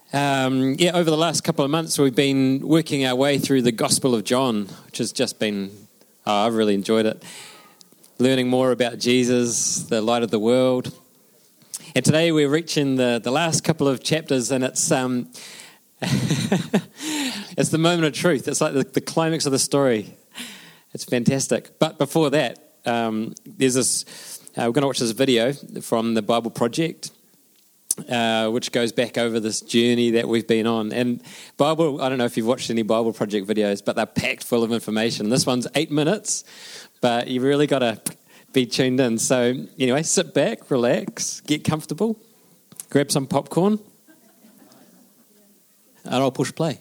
Over the last couple of months, we've been working our way through the Gospel of John, which has just been, I've really enjoyed it. Learning more about Jesus, the light of the world. And today we're reaching the last couple of chapters, and it's it's the moment of truth. It's like the climax of the story. It's fantastic. But before that, there's this, we're going to watch this video from the Bible Project, which goes back over this journey that we've been on. And Bible, I don't know if you've watched any Bible Project videos, but they're packed full of information. This one's 8 minutes, but you've really got to be tuned in. So anyway, sit back, relax, get comfortable, grab some popcorn, and I'll push play.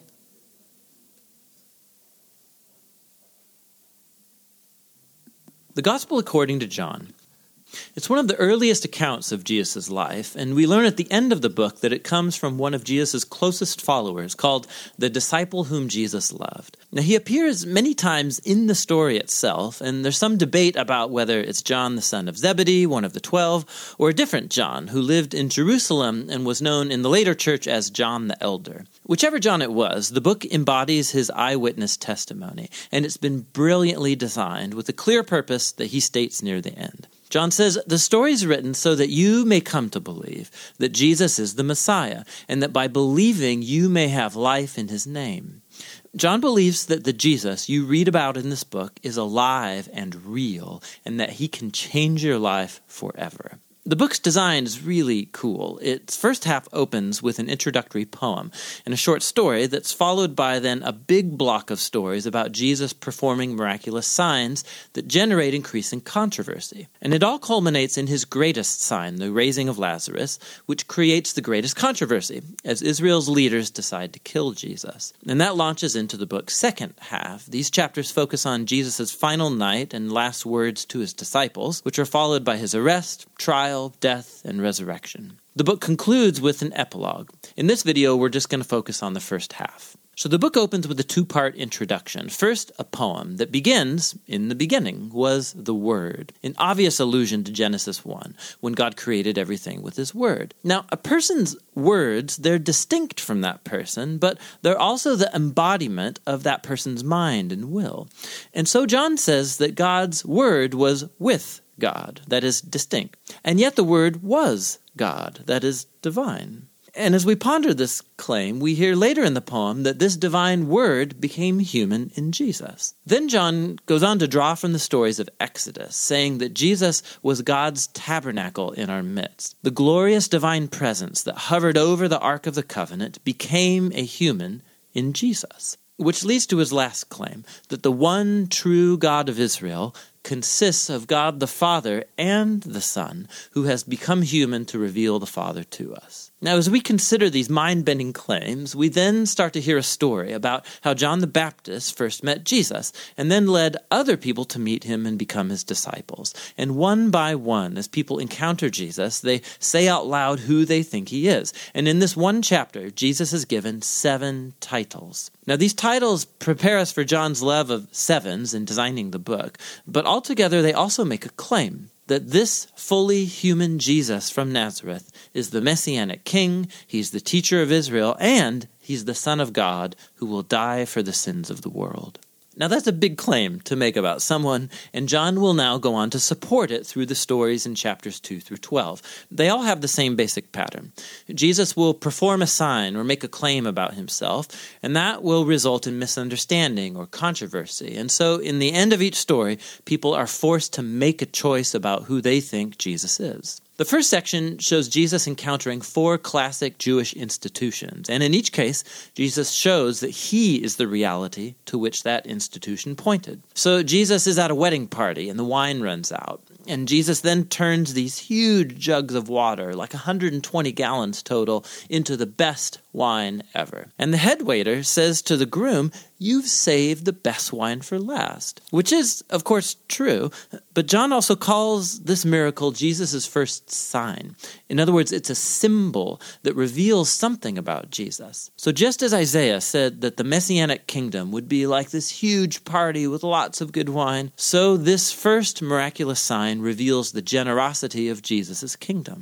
The Gospel according to John. It's one of the earliest accounts of Jesus' life, and we learn at the end of the book that it comes from one of Jesus' closest followers called the disciple whom Jesus loved. Now, he appears many times in the story itself, and there's some debate about whether it's John the son of Zebedee, one of the 12, or a different John who lived in Jerusalem and was known in the later church as John the Elder. Whichever John it was, the book embodies his eyewitness testimony, and it's been brilliantly designed with a clear purpose that he states near the end. John says, the story is written so that you may come to believe that Jesus is the Messiah, and that by believing you may have life in his name. John believes that the Jesus you read about in this book is alive and real, and that he can change your life forever. The book's design is really cool. Its first half opens with an introductory poem and a short story that's followed by then a big block of stories about Jesus performing miraculous signs that generate increasing controversy. And it all culminates in his greatest sign, the raising of Lazarus, which creates the greatest controversy as Israel's leaders decide to kill Jesus. And that launches into the book's second half. These chapters focus on Jesus' final night and last words to his disciples, which are followed by his arrest, trial, death, and resurrection. The book concludes with an epilogue. In this video, we're just going to focus on the first half. So the book opens with a two-part introduction. First, a poem that begins, in the beginning was the Word, an obvious allusion to Genesis 1, when God created everything with his Word. Now, a person's words, they're distinct from that person, but they're also the embodiment of that person's mind and will. And so John says that God's Word was with God, that is distinct. And yet the Word was God, that is divine. And as we ponder this claim, we hear later in the poem that this divine Word became human in Jesus. Then John goes on to draw from the stories of Exodus, saying that Jesus was God's tabernacle in our midst. The glorious divine presence that hovered over the Ark of the Covenant became a human in Jesus. Which leads to his last claim, that the one true God of Israel consists of God the Father and the Son, who has become human to reveal the Father to us. Now, as we consider these mind-bending claims, we then start to hear a story about how John the Baptist first met Jesus, and then led other people to meet him and become his disciples. And one by one, as people encounter Jesus, they say out loud who they think he is. And in this one chapter, Jesus is given 7 titles. Now, these titles prepare us for John's love of sevens in designing the book, but altogether they also make a claim that this fully human Jesus from Nazareth is the Messianic King, he's the teacher of Israel, and he's the Son of God who will die for the sins of the world. Now that's a big claim to make about someone, and John will now go on to support it through the stories in chapters 2 through 12. They all have the same basic pattern. Jesus will perform a sign or make a claim about himself, and that will result in misunderstanding or controversy. And so in the end of each story, people are forced to make a choice about who they think Jesus is. The first section shows Jesus encountering 4 classic Jewish institutions, and in each case, Jesus shows that he is the reality to which that institution pointed. So Jesus is at a wedding party, and the wine runs out, and Jesus then turns these huge jugs of water, like 120 gallons total, into the best wine ever. And the head waiter says to the groom, "You've saved the best wine for last," which is, of course, true. But John also calls this miracle Jesus' first sign. In other words, it's a symbol that reveals something about Jesus. So just as Isaiah said that the Messianic kingdom would be like this huge party with lots of good wine, so this first miraculous sign reveals the generosity of Jesus' kingdom.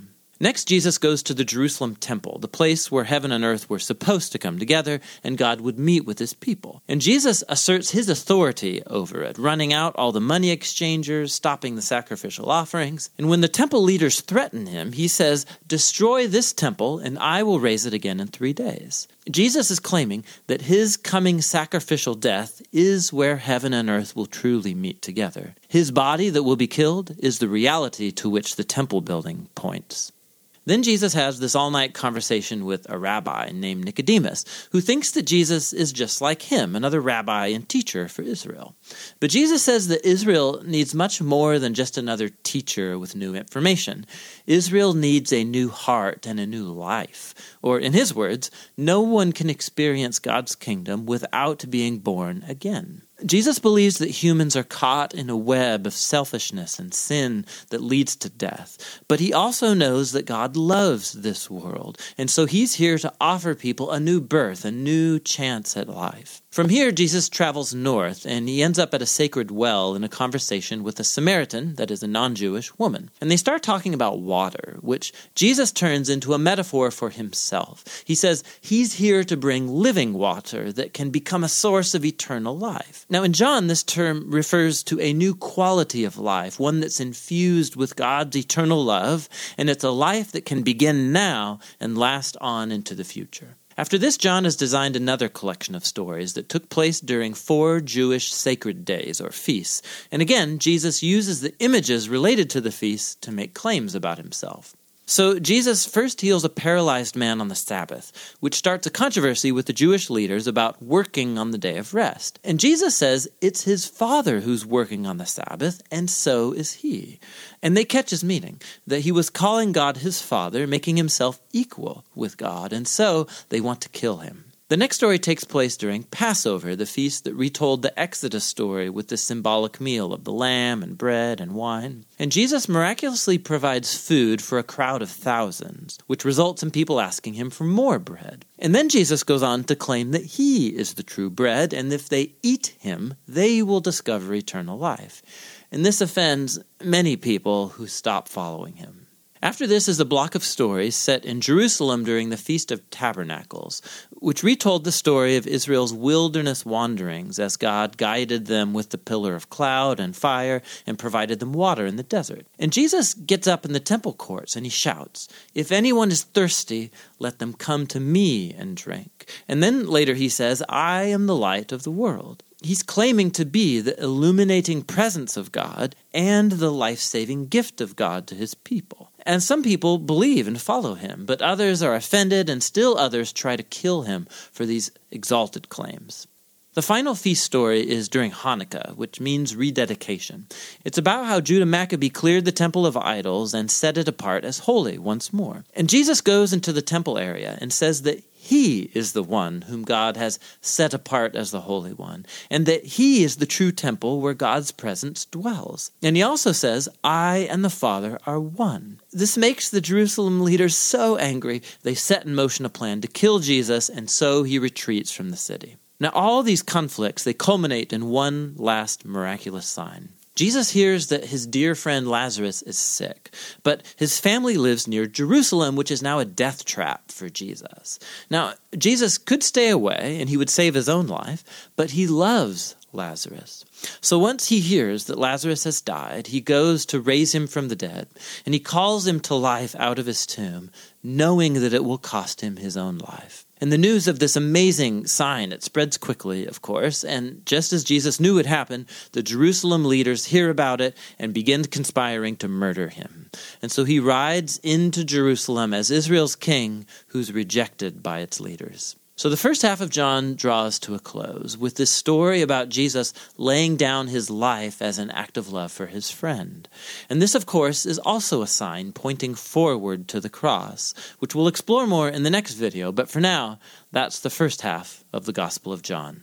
Next, Jesus goes to the Jerusalem temple, the place where heaven and earth were supposed to come together and God would meet with his people. And Jesus asserts his authority over it, running out all the money exchangers, stopping the sacrificial offerings. And when the temple leaders threaten him, he says, "Destroy this temple and I will raise it again in 3 days." Jesus is claiming that his coming sacrificial death is where heaven and earth will truly meet together. His body that will be killed is the reality to which the temple building points. Then Jesus has this all-night conversation with a rabbi named Nicodemus, who thinks that Jesus is just like him, another rabbi and teacher for Israel. But Jesus says that Israel needs much more than just another teacher with new information. Israel needs a new heart and a new life. Or in his words, no one can experience God's kingdom without being born again. Jesus believes that humans are caught in a web of selfishness and sin that leads to death. But he also knows that God loves this world, and so he's here to offer people a new birth, a new chance at life. From here, Jesus travels north, and he ends up at a sacred well in a conversation with a Samaritan, that is a non-Jewish woman. And they start talking about water, which Jesus turns into a metaphor for himself. He says he's here to bring living water that can become a source of eternal life. Now, in John, this term refers to a new quality of life, one that's infused with God's eternal love, and it's a life that can begin now and last on into the future. After this, John has designed another collection of stories that took place during 4 Jewish sacred days, or feasts. And again, Jesus uses the images related to the feasts to make claims about himself. So Jesus first heals a paralyzed man on the Sabbath, which starts a controversy with the Jewish leaders about working on the day of rest. And Jesus says it's his Father who's working on the Sabbath, and so is he. And they catch his meaning, that he was calling God his Father, making himself equal with God, and so they want to kill him. The next story takes place during Passover, the feast that retold the Exodus story with the symbolic meal of the lamb and bread and wine. And Jesus miraculously provides food for a crowd of thousands, which results in people asking him for more bread. And then Jesus goes on to claim that he is the true bread, and if they eat him, they will discover eternal life. And this offends many people who stop following him. After this is a block of stories set in Jerusalem during the Feast of Tabernacles, which retold the story of Israel's wilderness wanderings as God guided them with the pillar of cloud and fire and provided them water in the desert. And Jesus gets up in the temple courts and he shouts, "If anyone is thirsty, let them come to me and drink." And then later he says, "I am the light of the world." He's claiming to be the illuminating presence of God and the life-saving gift of God to his people. And some people believe and follow him, but others are offended, and still others try to kill him for these exalted claims. The final feast story is during Hanukkah, which means rededication. It's about how Judah Maccabee cleared the temple of idols and set it apart as holy once more. And Jesus goes into the temple area and says that he is the one whom God has set apart as the Holy One, and that he is the true temple where God's presence dwells. And he also says, "I and the Father are one." This makes the Jerusalem leaders so angry, they set in motion a plan to kill Jesus, and so he retreats from the city. Now, all these conflicts, they culminate in one last miraculous sign. Jesus hears that his dear friend Lazarus is sick, but his family lives near Jerusalem, which is now a death trap for Jesus. Now, Jesus could stay away and he would save his own life, but he loves Lazarus. So once he hears that Lazarus has died, he goes to raise him from the dead, and he calls him to life out of his tomb, knowing that it will cost him his own life. And the news of this amazing sign, it spreads quickly, of course, and just as Jesus knew would happen, the Jerusalem leaders hear about it and begin conspiring to murder him. And so he rides into Jerusalem as Israel's king, who's rejected by its leaders. So the first half of John draws to a close with this story about Jesus laying down his life as an act of love for his friend. And this, of course, is also a sign pointing forward to the cross, which we'll explore more in the next video. But for now, that's the first half of the Gospel of John.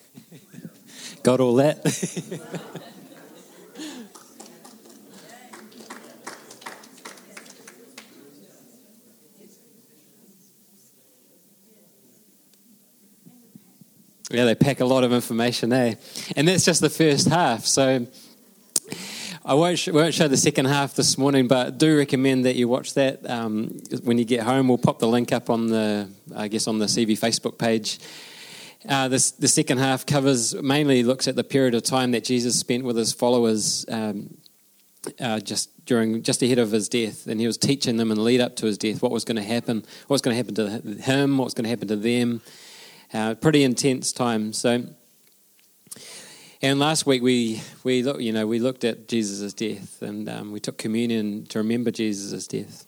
Got all that? Yeah, they pack a lot of information, eh? And that's just the first half. So I won't show the second half this morning, but do recommend that you watch that when you get home. We'll pop the link up on the CV Facebook page. The second half looks at the period of time that Jesus spent with his followers just ahead of his death, and he was teaching them in the lead up to his death what was going to happen, what was going to happen to him, what was going to happen to them. Pretty intense time. So. And last week we looked at Jesus' death, and we took communion to remember Jesus' death.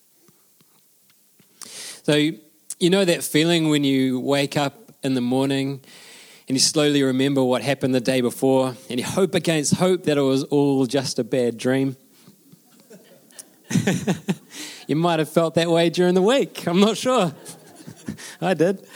So you know that feeling when you wake up in the morning and you slowly remember what happened the day before, and you hope against hope that it was all just a bad dream. You might have felt that way during the week. I'm not sure. I did.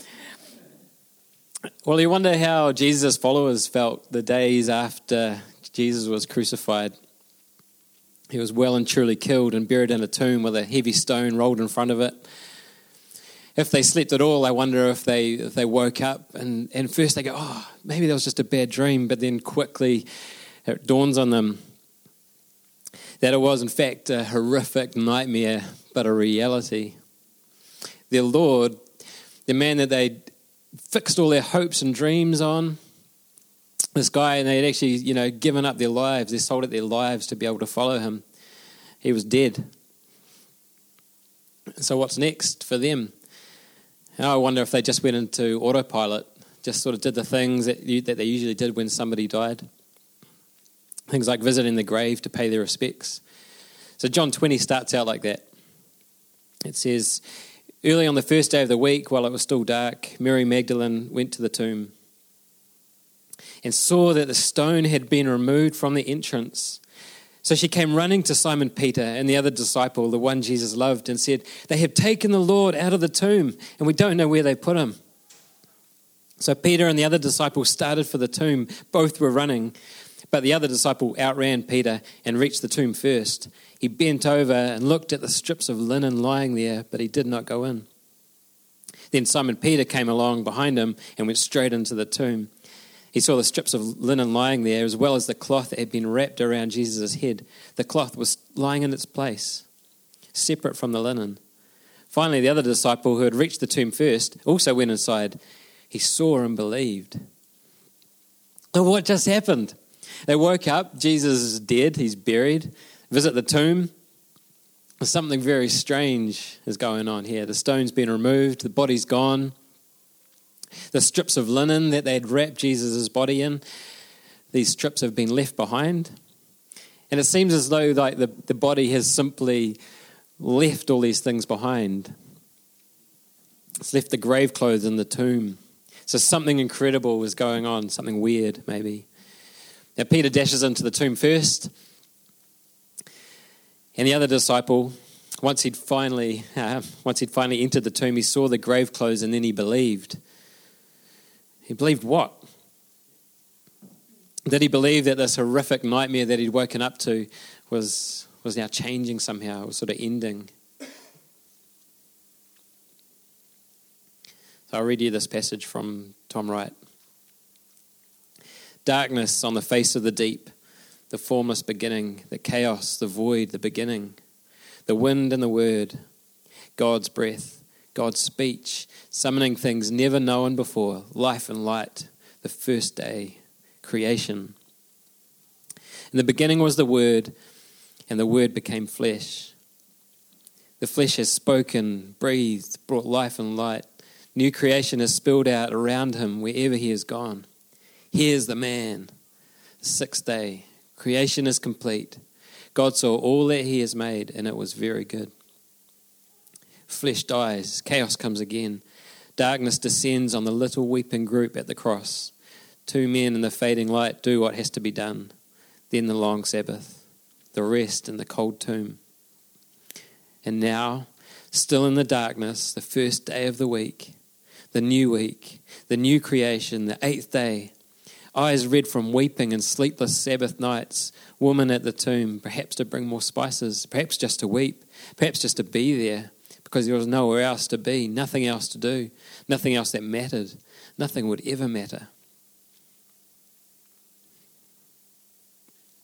Well, you wonder how Jesus' followers felt the days after Jesus was crucified. He was well and truly killed and buried in a tomb with a heavy stone rolled in front of it. If they slept at all, I wonder if they woke up and first they go, oh, maybe that was just a bad dream, but then quickly it dawns on them that it was in fact a horrific nightmare, but a reality. Their Lord, the man that they fixed all their hopes and dreams on, this guy, and they'd actually, given up their lives. They sold out their lives to be able to follow him. He was dead. So what's next for them? And I wonder if they just went into autopilot, just sort of did the things that they usually did when somebody died. Things like visiting the grave to pay their respects. So John 20 starts out like that. It says, early on the first day of the week, while it was still dark, Mary Magdalene went to the tomb and saw that the stone had been removed from the entrance. So she came running to Simon Peter and the other disciple, the one Jesus loved, and said, they have taken the Lord out of the tomb, and we don't know where they put him. So Peter and the other disciple started for the tomb. Both were running, but the other disciple outran Peter and reached the tomb first. He bent over and looked at the strips of linen lying there, but he did not go in. Then Simon Peter came along behind him and went straight into the tomb. He saw the strips of linen lying there, as well as the cloth that had been wrapped around Jesus' head. The cloth was lying in its place, separate from the linen. Finally, the other disciple who had reached the tomb first also went inside. He saw and believed. So what just happened? They woke up, Jesus is dead, he's buried. Visit the tomb. Something very strange is going on here. The stone's been removed, the body's gone. The strips of linen that they'd wrapped Jesus' body in, these strips have been left behind. And it seems as though like the body has simply left all these things behind. It's left the grave clothes in the tomb. So something incredible is going on, something weird maybe. Now Peter dashes into the tomb first. And the other disciple, once he'd finally entered the tomb, he saw the grave clothes and then he believed. He believed what? Did he believe that this horrific nightmare that he'd woken up to was now changing somehow, was sort of ending? So I'll read you this passage from Tom Wright. Darkness on the face of the deep, the formless beginning, the chaos, the void, the beginning, the wind and the word, God's breath, God's speech, summoning things never known before, life and light, the first day, creation. In the beginning was the Word, and the Word became flesh. The flesh has spoken, breathed, brought life and light. New creation has spilled out around him wherever he has gone. Here's the man, the sixth day. Creation is complete. God saw all that he has made, and it was very good. Flesh dies, chaos comes again. Darkness descends on the little weeping group at the cross. Two men in the fading light do what has to be done. Then the long Sabbath, the rest in the cold tomb. And now, still in the darkness, the first day of the week, the new creation, the eighth day. Eyes red from weeping and sleepless Sabbath nights. Woman at the tomb, perhaps to bring more spices, perhaps just to weep, perhaps just to be there. Because there was nowhere else to be, nothing else to do, nothing else that mattered, nothing would ever matter.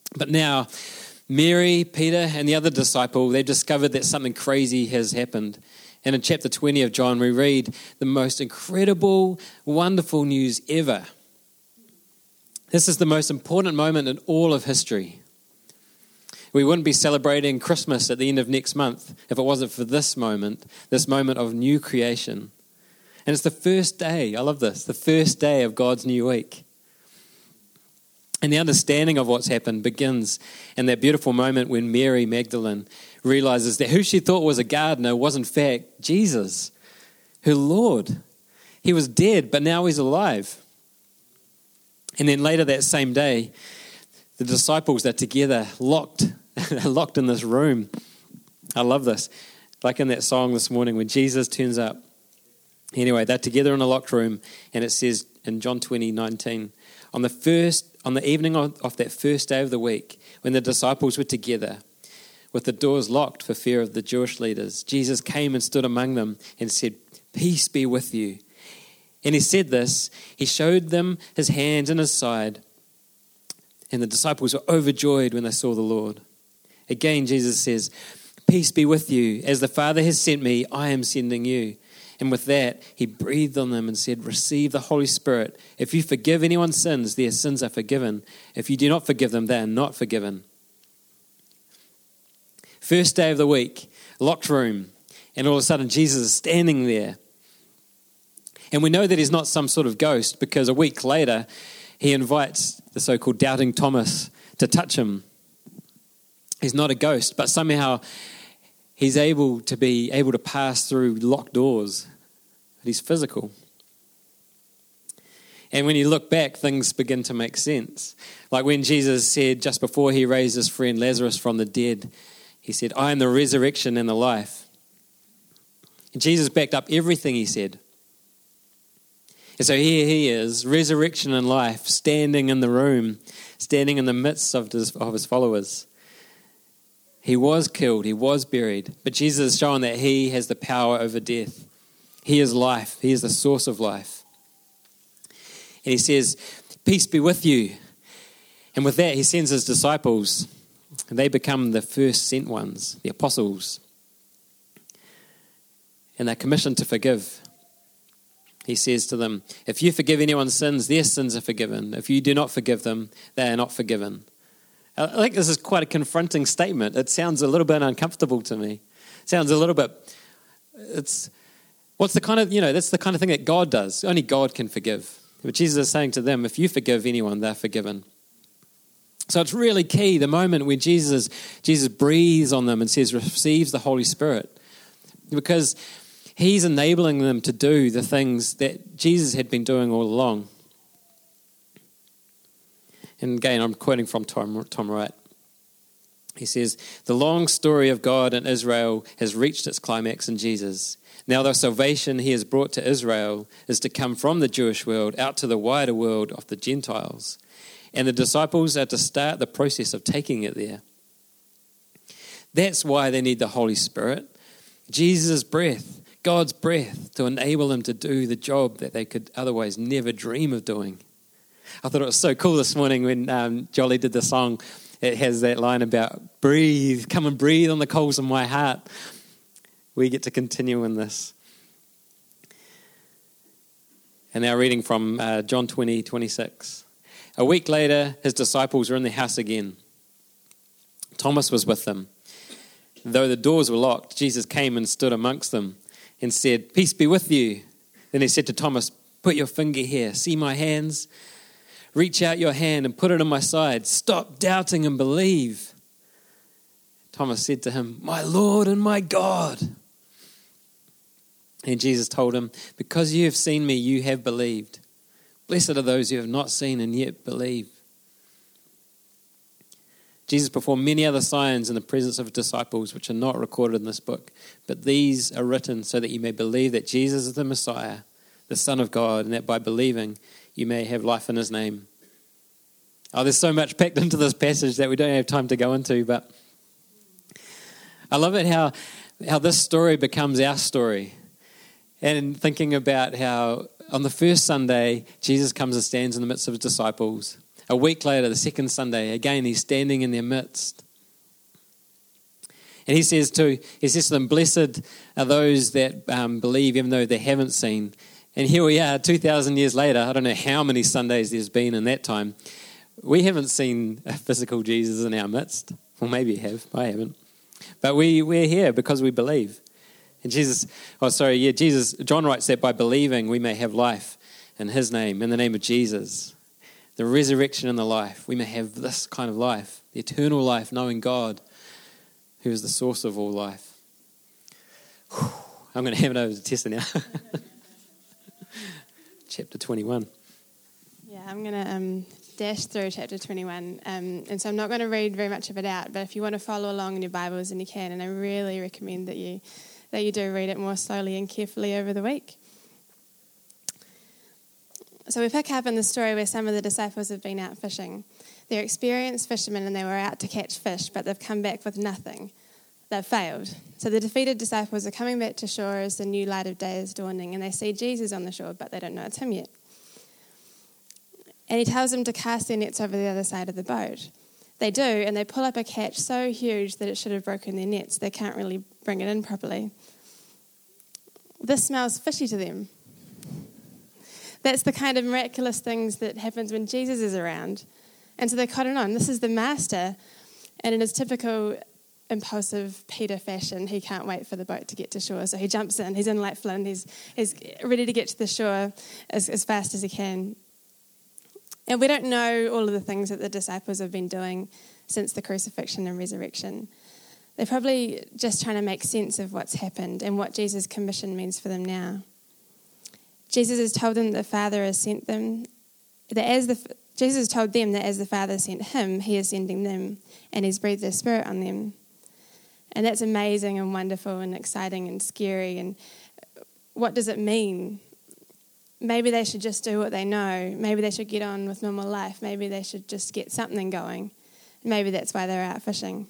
But now, Mary, Peter, and the other disciple, they've discovered that something crazy has happened. And in chapter 20 of John, we read the most incredible, wonderful news ever. This is the most important moment in all of history. We wouldn't be celebrating Christmas at the end of next month if it wasn't for this moment of new creation. And it's the first day, I love this, the first day of God's new week. And the understanding of what's happened begins in that beautiful moment when Mary Magdalene realizes that who she thought was a gardener was in fact Jesus, her Lord. He was dead, but now he's alive. And then later that same day, the disciples are together, locked in this room. I love this. Like in that song this morning when Jesus turns up. Anyway, they're together in a locked room, and it says in John 20:19, on the evening of that first day of the week, when the disciples were together, with the doors locked for fear of the Jewish leaders, Jesus came and stood among them and said, "Peace be with you." And he said this, he showed them his hands and his side, and the disciples were overjoyed when they saw the Lord. Again, Jesus says, "Peace be with you. As the Father has sent me, I am sending you." And with that, he breathed on them and said, "Receive the Holy Spirit. If you forgive anyone's sins, their sins are forgiven. If you do not forgive them, they are not forgiven." First day of the week, locked room, and all of a sudden Jesus is standing there. And we know that he's not some sort of ghost because a week later, he invites the so-called doubting Thomas to touch him. He's not a ghost, but somehow he's able to pass through locked doors. He's physical. And when you look back, things begin to make sense. Like when Jesus said, just before he raised his friend Lazarus from the dead, he said, "I am the resurrection and the life." And Jesus backed up everything he said. And so here he is, resurrection and life, standing in the room, standing in the midst of his followers. He was killed, he was buried, but Jesus is showing that he has the power over death. He is life, he is the source of life. And he says, "Peace be with you." And with that, he sends his disciples, and they become the first sent ones, the apostles. And they're commissioned to forgive. He says to them, if you forgive anyone's sins, their sins are forgiven. If you do not forgive them, they are not forgiven. I think this is quite a confronting statement. It sounds a little bit uncomfortable to me. It sounds a little bit, that's the kind of thing that God does. Only God can forgive. But Jesus is saying to them, if you forgive anyone, they're forgiven. So it's really key, the moment when Jesus breathes on them and says, receives the Holy Spirit. Because he's enabling them to do the things that Jesus had been doing all along. And again, I'm quoting from Tom Wright. He says, the long story of God and Israel has reached its climax in Jesus. Now the salvation he has brought to Israel is to come from the Jewish world out to the wider world of the Gentiles. And the disciples are to start the process of taking it there. That's why they need the Holy Spirit. Jesus' breath, God's breath, to enable them to do the job that they could otherwise never dream of doing. I thought it was so cool this morning when Jolly did the song. It has that line about breathe, come and breathe on the coals of my heart. We get to continue in this. And now reading from John 20:26. A week later, his disciples were in the house again. Thomas was with them. Though the doors were locked, Jesus came and stood amongst them and said, "Peace be with you." Then he said to Thomas, "Put your finger here. See my hands? Reach out your hand and put it on my side. Stop doubting and believe." Thomas said to him, "My Lord and my God." And Jesus told him, "Because you have seen me, you have believed. Blessed are those who have not seen and yet believe." Jesus performed many other signs in the presence of disciples, which are not recorded in this book. But these are written so that you may believe that Jesus is the Messiah, the Son of God, and that by believing you may have life in his name. Oh, there's so much packed into this passage that we don't have time to go into, but I love it how this story becomes our story. And thinking about how on the first Sunday, Jesus comes and stands in the midst of his disciples. A week later, the second Sunday, again, he's standing in their midst. And he says to them, blessed are those that believe even though they haven't seen. And here we are, 2,000 years later. I don't know how many Sundays there's been in that time. We haven't seen a physical Jesus in our midst. Well, maybe you have. I haven't. But we're here because we believe. And John writes that by believing we may have life in his name, in the name of Jesus. The resurrection and the life. We may have this kind of life, the eternal life, knowing God, who is the source of all life. I'm going to hand it over to Tessa now. Chapter 21. Yeah, I'm going to dash through chapter 21. And so I'm not going to read very much of it out, but if you want to follow along in your Bibles, then you can. And I really recommend that you do read it more slowly and carefully over the week. So we pick up in the story where some of the disciples have been out fishing. They're experienced fishermen and they were out to catch fish, but they've come back with nothing. They've failed. So the defeated disciples are coming back to shore as the new light of day is dawning, and they see Jesus on the shore, but they don't know it's him yet. And he tells them to cast their nets over the other side of the boat. They do, and they pull up a catch so huge that it should have broken their nets. They can't really bring it in properly. This smells fishy to them. That's the kind of miraculous things that happens when Jesus is around. And so they cotton on. This is the master. And in his typical impulsive Peter fashion, he can't wait for the boat to get to shore. So he jumps in. He's in like Flynn. He's ready to get to the shore as fast as he can. And we don't know all of the things that the disciples have been doing since the crucifixion and resurrection. They're probably just trying to make sense of what's happened and what Jesus' commission means for them now. Jesus has told them that the Father has sent them, Jesus has told them that as the Father sent him, he is sending them, and he's breathed his Spirit on them. And that's amazing and wonderful and exciting and scary. And what does it mean? Maybe they should just do what they know. Maybe they should get on with normal life. Maybe they should just get something going. Maybe that's why they're out fishing.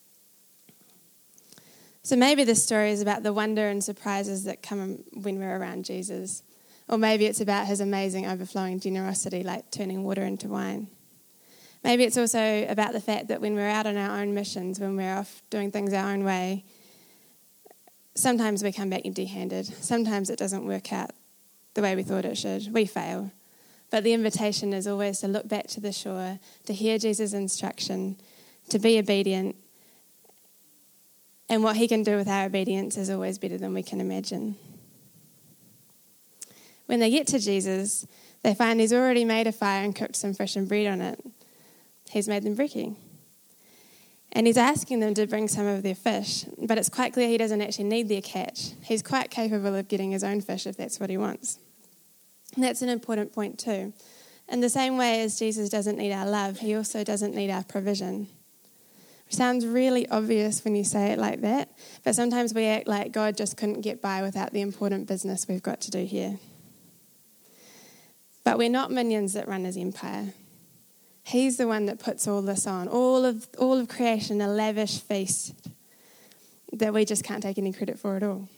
So maybe this story is about the wonder and surprises that come when we're around Jesus. Or maybe it's about his amazing overflowing generosity, like turning water into wine. Maybe it's also about the fact that when we're out on our own missions, when we're off doing things our own way, sometimes we come back empty-handed. Sometimes it doesn't work out the way we thought it should. We fail. But the invitation is always to look back to the shore, to hear Jesus' instruction, to be obedient. And what he can do with our obedience is always better than we can imagine. When they get to Jesus, they find he's already made a fire and cooked some fish and bread on it. He's made them brekkie. And he's asking them to bring some of their fish, but it's quite clear he doesn't actually need their catch. He's quite capable of getting his own fish if that's what he wants. And that's an important point too. In the same way as Jesus doesn't need our love, he also doesn't need our provision. It sounds really obvious when you say it like that, but sometimes we act like God just couldn't get by without the important business we've got to do here. But we're not minions that run his empire. He's the one that puts all this on, all of creation, a lavish feast that we just can't take any credit for at all.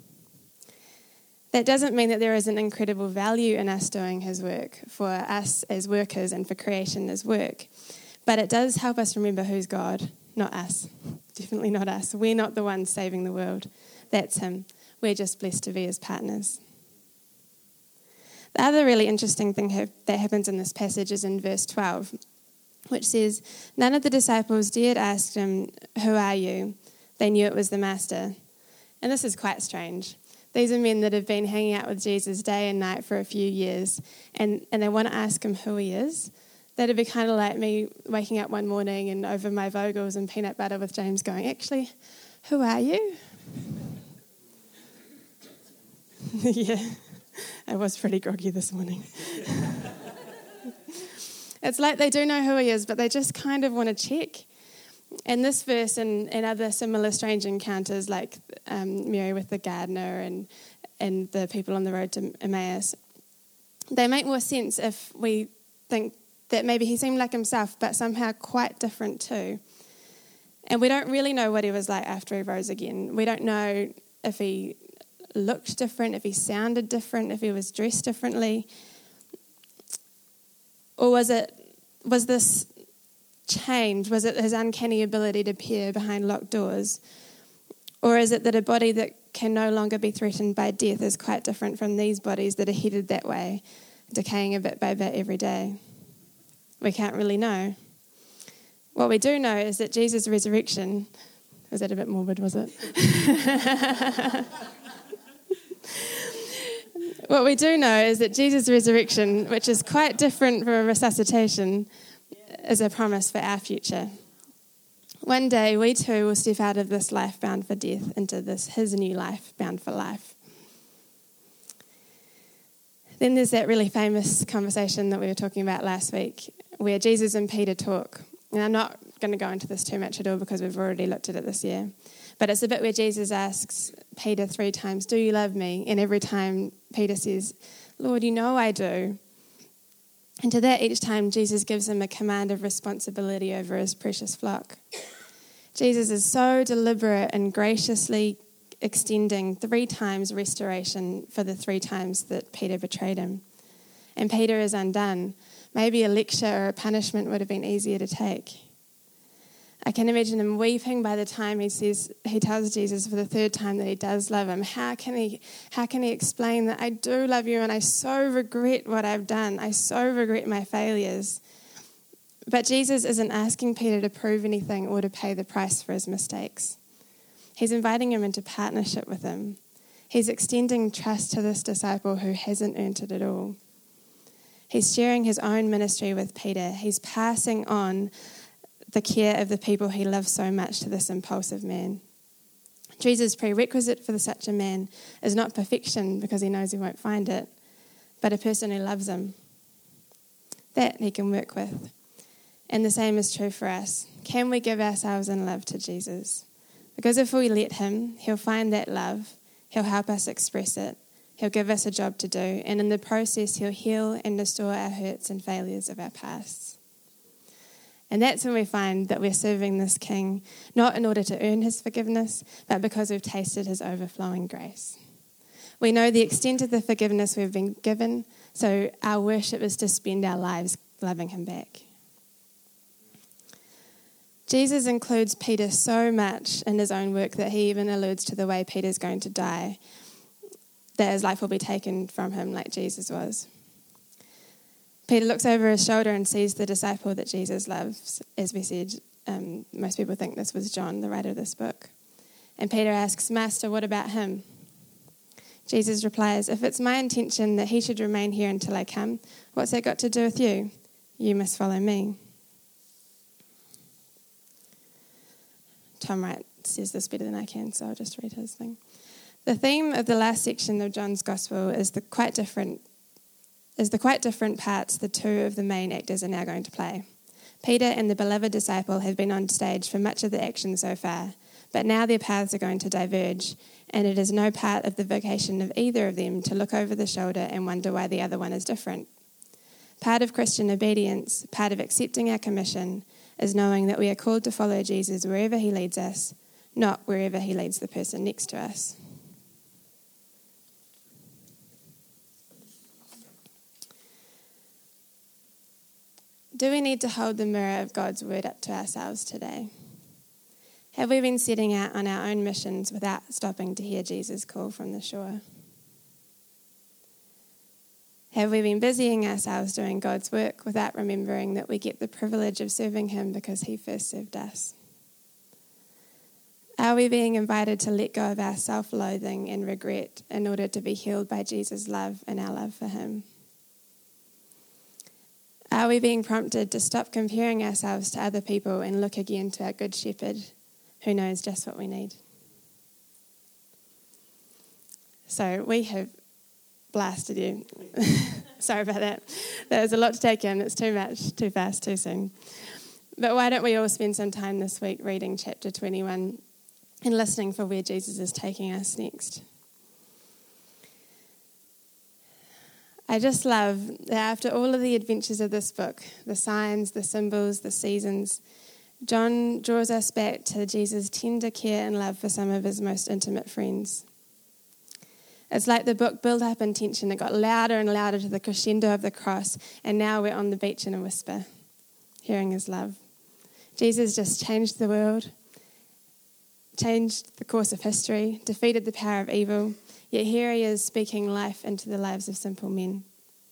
That doesn't mean that there isn't incredible value in us doing his work, for us as workers and for creation as work. But it does help us remember who's God, not us. Definitely not us. We're not the ones saving the world. That's him. We're just blessed to be his partners. The other really interesting thing that happens in this passage is in verse 12, which says, none of the disciples dared ask him, who are you? They knew it was the master. And this is quite strange. These are men that have been hanging out with Jesus day and night for a few years, and they want to ask him who he is. That'd be kind of like me waking up one morning and over my Vogels and peanut butter with James going, actually, who are you? Yeah. I was pretty groggy this morning. It's like they do know who he is, but they just kind of want to check. And this verse and other similar strange encounters like Mary with the gardener and the people on the road to Emmaus, they make more sense if we think that maybe he seemed like himself, but somehow quite different too. And we don't really know what he was like after he rose again. We don't know if he looked different, if he sounded different, if he was dressed differently. Or was it Was this change, was it his uncanny ability to peer behind locked doors? Or is it that a body that can no longer be threatened by death is quite different from these bodies that are headed that way, decaying a bit by bit every day? We can't really know. What we do know is that Jesus' resurrection, was that a bit morbid, was it? What we do know is that Jesus' resurrection, which is quite different from a resuscitation, is a promise for our future. One day we too will step out of this life bound for death into his new life bound for life. Then there's that really famous conversation that we were talking about last week where Jesus and Peter talk. And I'm not going to go into this too much at all because we've already looked at it this year. But it's the bit where Jesus asks Peter 3 times, "Do you love me?" And every time Peter says, "Lord, you know I do." And to that, each time Jesus gives him a command of responsibility over his precious flock. Jesus is so deliberate and graciously extending 3 times restoration for the 3 times that Peter betrayed him. And Peter is undone. Maybe a lecture or a punishment would have been easier to take. I can imagine him weeping by the time he tells Jesus for the 3rd time that he does love him. How can he explain that I do love you and I so regret what I've done? I so regret my failures. But Jesus isn't asking Peter to prove anything or to pay the price for his mistakes. He's inviting him into partnership with him. He's extending trust to this disciple who hasn't earned it at all. He's sharing his own ministry with Peter. He's passing on the care of the people he loves so much to this impulsive man. Jesus' prerequisite for such a man is not perfection because he knows he won't find it, but a person who loves him. That he can work with. And the same is true for us. Can we give ourselves in love to Jesus? Because if we let him, he'll find that love. He'll help us express it. He'll give us a job to do. And in the process, he'll heal and restore our hurts and failures of our pasts. And that's when we find that we're serving this King, not in order to earn his forgiveness, but because we've tasted his overflowing grace. We know the extent of the forgiveness we've been given, so our worship is to spend our lives loving him back. Jesus includes Peter so much in his own work that he even alludes to the way Peter's going to die, that his life will be taken from him like Jesus was. Peter looks over his shoulder and sees the disciple that Jesus loves. As we said, most people think this was John, the writer of this book. And Peter asks, "Master, what about him?" Jesus replies, "If it's my intention that he should remain here until I come, what's that got to do with you? You must follow me." Tom Wright says this better than I can, so I'll just read his thing. The theme of the last section of John's Gospel is the quite different parts the 2 of the main actors are now going to play. Peter and the beloved disciple have been on stage for much of the action so far, but now their paths are going to diverge, and it is no part of the vocation of either of them to look over the shoulder and wonder why the other one is different. Part of Christian obedience, part of accepting our commission, is knowing that we are called to follow Jesus wherever he leads us, not wherever he leads the person next to us. Do we need to hold the mirror of God's word up to ourselves today? Have we been setting out on our own missions without stopping to hear Jesus' call from the shore? Have we been busying ourselves doing God's work without remembering that we get the privilege of serving him because he first served us? Are we being invited to let go of our self-loathing and regret in order to be healed by Jesus' love and our love for him? Are we being prompted to stop comparing ourselves to other people and look again to our good shepherd who knows just what we need? So we have blasted you. Sorry about that. There was a lot to take in. It's too much, too fast, too soon. But why don't we all spend some time this week reading chapter 21 and listening for where Jesus is taking us next? I just love that after all of the adventures of this book, the signs, the symbols, the seasons, John draws us back to Jesus' tender care and love for some of his most intimate friends. It's like the book built up in tension. It got louder and louder to the crescendo of the cross, and now we're on the beach in a whisper. hearing his love. Jesus just changed the world, changed the course of history, defeated the power of evil, yet here he is speaking life into the lives of simple men.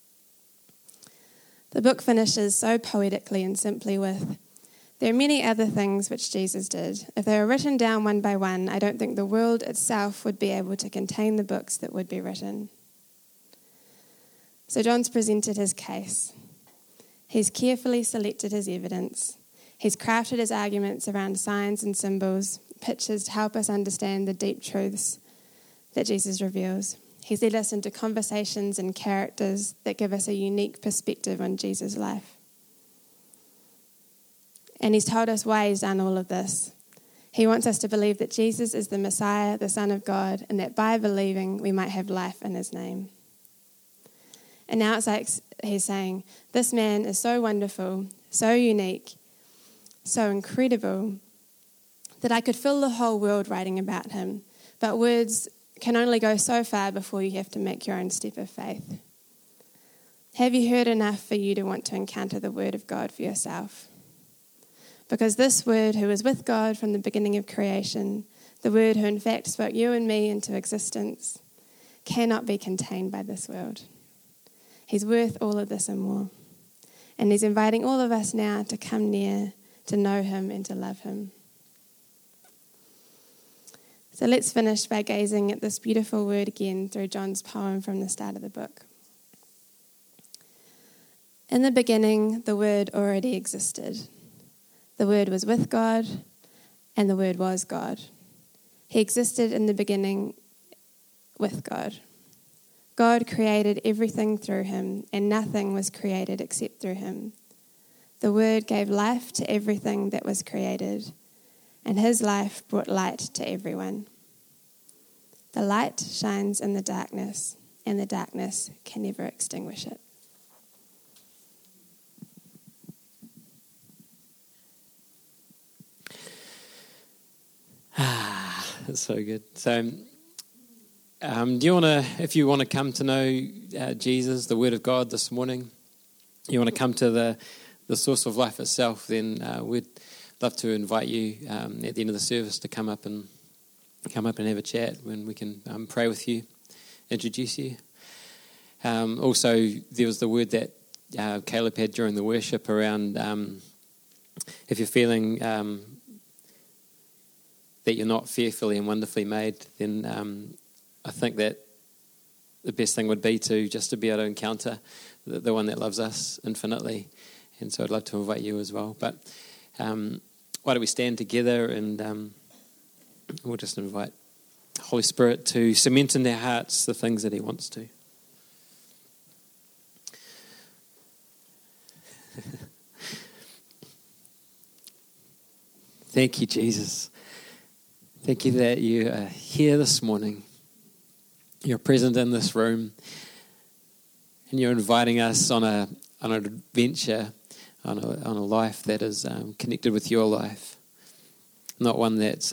The book finishes so poetically and simply with, "There are many other things which Jesus did. If they were written down one by one, I don't think the world itself would be able to contain the books that would be written." So John's presented his case. He's carefully selected his evidence. He's crafted his arguments around signs and symbols, pictures to help us understand the deep truths that Jesus reveals. He's led us into conversations and characters that give us a unique perspective on Jesus' life. And he's told us why he's done all of this. He wants us to believe that Jesus is the Messiah, the Son of God, and that by believing we might have life in his name. And now it's like he's saying, this man is so wonderful, so unique, so incredible, that I could fill the whole world writing about him. But words can only go so far before you have to make your own step of faith. Have you heard enough for you to want to encounter the word of God for yourself? Because this word who was with God from the beginning of creation, the word who in fact spoke you and me into existence, cannot be contained by this world. He's worth all of this and more. And he's inviting all of us now to come near, to know him and to love him. So let's finish by gazing at this beautiful word again through John's poem from the start of the book. In the beginning, the Word already existed. The Word was with God, and the Word was God. He existed in the beginning with God. God created everything through him, and nothing was created except through him. The Word gave life to everything that was created, and his life brought light to everyone. The light shines in the darkness, and the darkness can never extinguish it. That's so good. So, do you want to, if you want to come to know Jesus, the Word of God this morning, you want to come to the source of life itself, then we'd love to invite you at the end of the service to come up and have a chat when we can pray with you, introduce you. Also, there was the word that Caleb had during the worship around if you're feeling that you're not fearfully and wonderfully made, then I think that the best thing would be to be able to encounter the one that loves us infinitely. And so I'd love to invite you as well. But why don't we stand together and we'll just invite the Holy Spirit to cement in our hearts the things that he wants to. Thank you, Jesus. Thank you that you are here this morning. You're present in this room, and you're inviting us on an adventure, on a life that is connected with your life, not one that's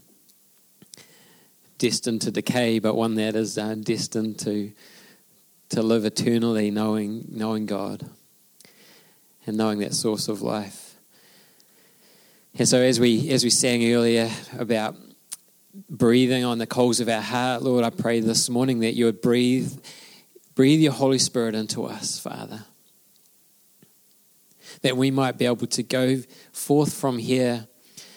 destined to decay, but one that is destined to live eternally, knowing God and knowing that source of life. And so, as we sang earlier about breathing on the coals of our heart, Lord, I pray this morning that you would breathe your Holy Spirit into us, Father. That we might be able to go forth from here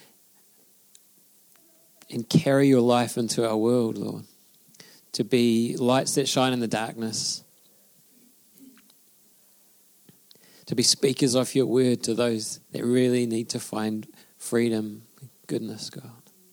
and carry your life into our world, Lord. To be lights that shine in the darkness. To be speakers of your word to those that really need to find freedom, goodness, God.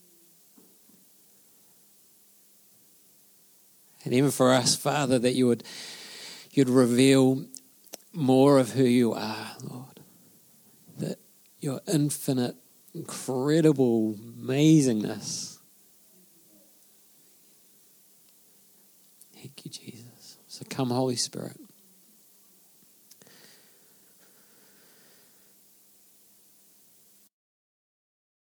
And even for us, Father, that you'd reveal more of who you are, Lord. That your infinite, incredible amazingness. Thank you, Jesus. So come, Holy Spirit.